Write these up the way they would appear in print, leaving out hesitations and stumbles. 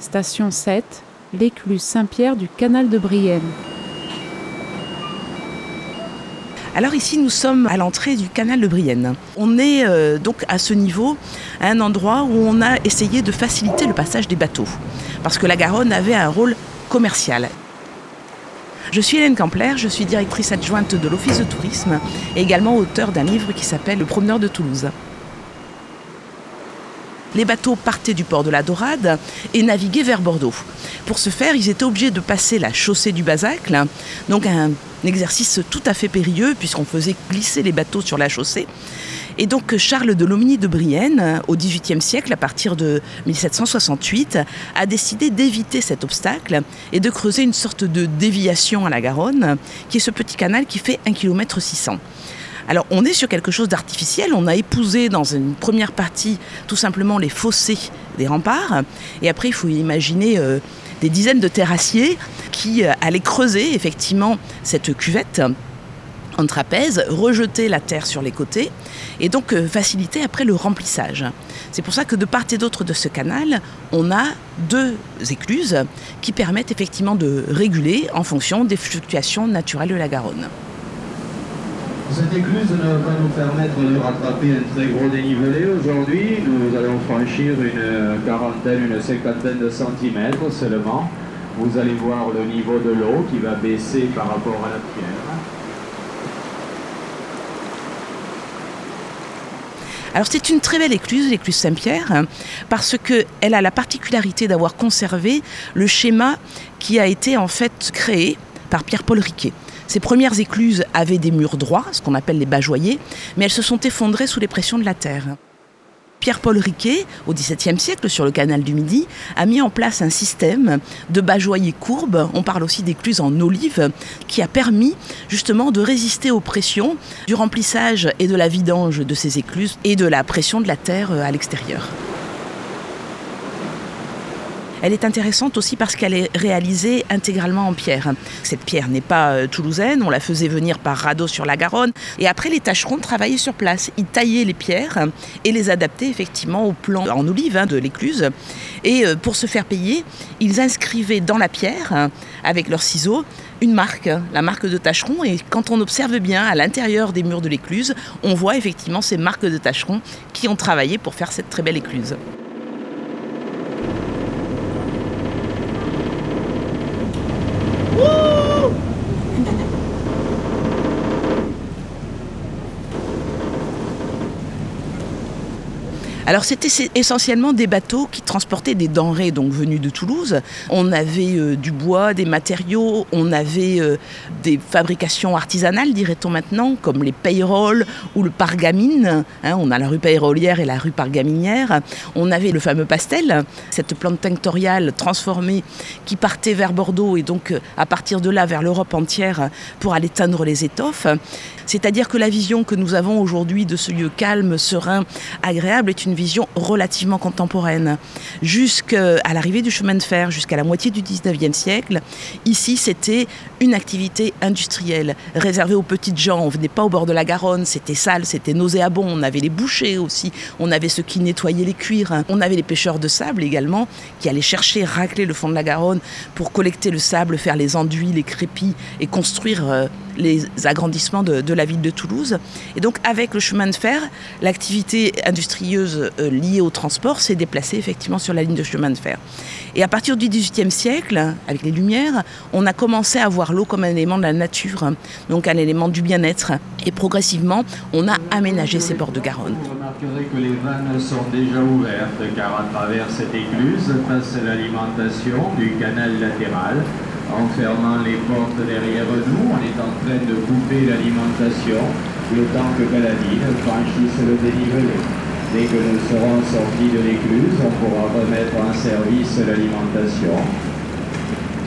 Station 7, l'écluse Saint-Pierre du canal de Brienne. Alors ici, nous sommes à l'entrée du canal de Brienne. On est donc à ce niveau, à un endroit où on a essayé de faciliter le passage des bateaux, parce que la Garonne avait un rôle commercial. Je suis Hélène Campler, je suis directrice adjointe de l'Office de tourisme et également auteure d'un livre qui s'appelle « Le promeneur de Toulouse ». Les bateaux partaient du port de la Dorade et naviguaient vers Bordeaux. Pour ce faire, ils étaient obligés de passer la chaussée du Basacle, donc un exercice tout à fait périlleux puisqu'on faisait glisser les bateaux sur la chaussée. Et donc Charles de Lominy de Brienne, au XVIIIe siècle, à partir de 1768, a décidé d'éviter cet obstacle et de creuser une sorte de déviation à la Garonne, qui est ce petit canal qui fait 1,6 km. Alors on est sur quelque chose d'artificiel, on a épousé dans une première partie tout simplement les fossés des remparts, et après il faut imaginer des dizaines de terrassiers qui allaient creuser effectivement cette cuvette en trapèze, rejeter la terre sur les côtés et donc faciliter après le remplissage. C'est pour ça que de part et d'autre de ce canal, on a 2 écluses qui permettent effectivement de réguler en fonction des fluctuations naturelles de la Garonne. Cette écluse ne va pas nous permettre de rattraper un très gros dénivelé aujourd'hui. Nous allons franchir une cinquantaine de centimètres seulement. Vous allez voir le niveau de l'eau qui va baisser par rapport à la pierre. Alors c'est une très belle écluse, l'écluse Saint-Pierre, parce qu'elle a la particularité d'avoir conservé le schéma qui a été en fait créé par Pierre-Paul Riquet. Ces premières écluses avaient des murs droits, ce qu'on appelle les bajoyers, mais elles se sont effondrées sous les pressions de la terre. Pierre-Paul Riquet, au XVIIe siècle, sur le canal du Midi, a mis en place un système de bajoyers courbes, on parle aussi d'écluses en olive, qui a permis justement de résister aux pressions du remplissage et de la vidange de ces écluses et de la pression de la terre à l'extérieur. Elle est intéressante aussi parce qu'elle est réalisée intégralement en pierre. Cette pierre n'est pas toulousaine, on la faisait venir par radeau sur la Garonne. Et après, les tâcherons travaillaient sur place. Ils taillaient les pierres et les adaptaient effectivement au plan en olive de l'écluse. Et pour se faire payer, ils inscrivaient dans la pierre, avec leurs ciseaux, une marque, la marque de tâcheron. Et quand on observe bien à l'intérieur des murs de l'écluse, on voit effectivement ces marques de tâcherons qui ont travaillé pour faire cette très belle écluse. Alors c'était essentiellement des bateaux qui transportaient des denrées donc venues de Toulouse. On avait du bois, des matériaux, on avait des fabrications artisanales, dirait-on maintenant, comme les payrolles ou le pargamine. On a la rue payrollière et la rue pargaminière. On avait le fameux pastel, cette plante tinctoriale transformée qui partait vers Bordeaux et donc à partir de là vers l'Europe entière pour aller teindre les étoffes. C'est-à-dire que la vision que nous avons aujourd'hui de ce lieu calme, serein, agréable est une vision relativement contemporaine. Jusqu'à l'arrivée du chemin de fer, jusqu'à la moitié du 19e siècle, ici c'était une activité industrielle réservée aux petites gens. On ne venait pas au bord de la Garonne, c'était sale, c'était nauséabond. On avait les bouchers aussi, on avait ceux qui nettoyaient les cuirs. On avait les pêcheurs de sable également qui allaient chercher, racler le fond de la Garonne pour collecter le sable, faire les enduits, les crépis et construire les agrandissements de la ville de Toulouse. Et donc avec le chemin de fer, l'activité industrieuse liée au transport s'est déplacée effectivement sur la ligne de chemin de fer. Et à partir du XVIIIe siècle, avec les Lumières, on a commencé à voir l'eau comme un élément de la nature, donc un élément du bien-être. Et progressivement, on a aménagé ces bords de Garonne. Vous remarquerez que les vannes sont déjà ouvertes, car à travers cette écluse passe l'alimentation du canal latéral. En fermant les portes derrière nous, on est en train de couper l'alimentation le temps que Galadine franchisse le dénivelé. Dès que nous serons sortis de l'écluse, on pourra remettre en service l'alimentation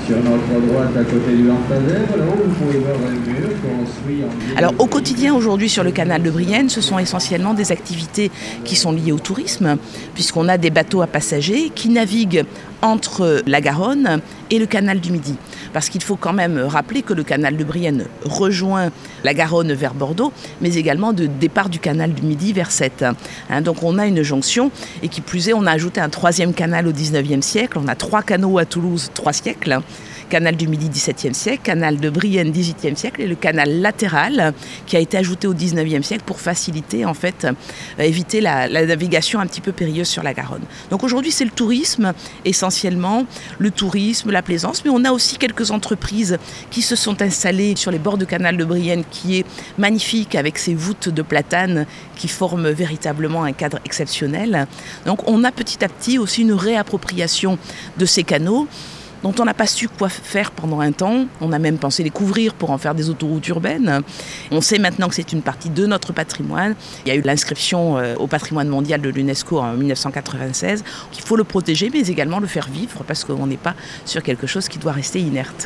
Sur notre droite, à côté du lampadaire, là-haut, vous pouvez voir un mur construit en... Alors au quotidien aujourd'hui sur le canal de Brienne, ce sont essentiellement des activités qui sont liées au tourisme, puisqu'on a des bateaux à passagers qui naviguent entre la Garonne et le canal du Midi. Parce qu'il faut quand même rappeler que le canal de Brienne rejoint la Garonne vers Bordeaux, mais également de départ du canal du Midi vers Sète. Donc on a une jonction, et qui plus est, on a ajouté un troisième canal au 19e siècle. On a 3 canaux à Toulouse, 3 siècles. Canal du Midi 17e siècle, canal de Brienne 18e siècle et le canal latéral qui a été ajouté au 19e siècle pour faciliter, en fait, éviter la navigation un petit peu périlleuse sur la Garonne. Donc aujourd'hui, c'est le tourisme, essentiellement, le tourisme, la plaisance, mais on a aussi quelques entreprises qui se sont installées sur les bords du canal de Brienne, qui est magnifique avec ses voûtes de platane qui forment véritablement un cadre exceptionnel. Donc on a petit à petit aussi une réappropriation de ces canaux, dont on n'a pas su quoi faire pendant un temps. On a même pensé les couvrir pour en faire des autoroutes urbaines. On sait maintenant que c'est une partie de notre patrimoine. Il y a eu l'inscription au patrimoine mondial de l'UNESCO en 1996. Il faut le protéger, mais également le faire vivre, parce qu'on n'est pas sur quelque chose qui doit rester inerte.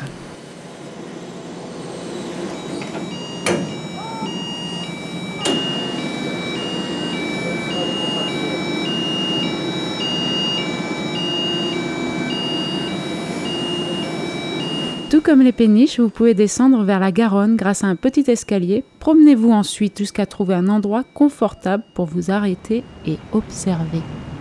Tout comme les péniches, vous pouvez descendre vers la Garonne grâce à un petit escalier. Promenez-vous ensuite jusqu'à trouver un endroit confortable pour vous arrêter et observer.